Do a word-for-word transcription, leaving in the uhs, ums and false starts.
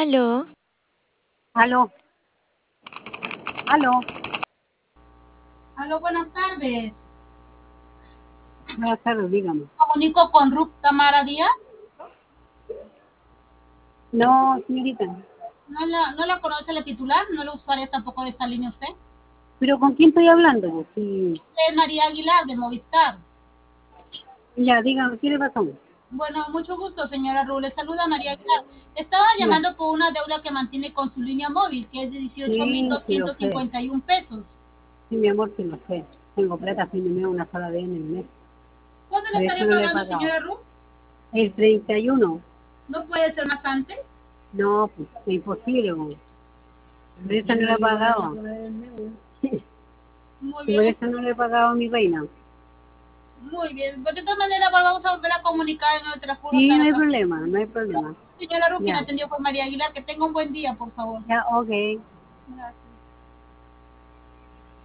Aló. Aló. Aló. Aló, buenas tardes. Buenas tardes, dígame. Comunico con Ruth Tamara Díaz. No, señorita. ¿No la, no la conoce la titular? ¿No la usuaria tampoco de esta línea usted? ¿Pero con quién estoy hablando? Sí. Es María Aguilar, de Movistar. Ya, dígame, ¿qué le pasó? Bueno, mucho gusto, señora Ruth. Le saluda María Aguilar. Estaba Ya. llamando por una deuda que mantiene con su línea móvil, que es de dieciocho mil Sí, sí lo doscientos sé. cincuenta y uno pesos. Sí, mi amor, sí lo sé. Tengo plata, fin de mes, una sola vez en el mes. ¿Cuándo la Por eso estaría no le he pagando, pagado. señora Ruth? ¿El treinta y uno? ¿No puede ser más antes? No, pues, es imposible. Pues. Por eso no le he pagado. Muy Y por bien, eso no le he pagado a mi reina. muy bien. Pues de todas maneras, pues vamos a volver a comunicar en el transcurso Sí, de no la hay transmisión. problema, no hay problema. Señora Ruth, quien Ya, atendió fue María Aguilar. Que tenga un buen día, por favor. ya, ok. Gracias.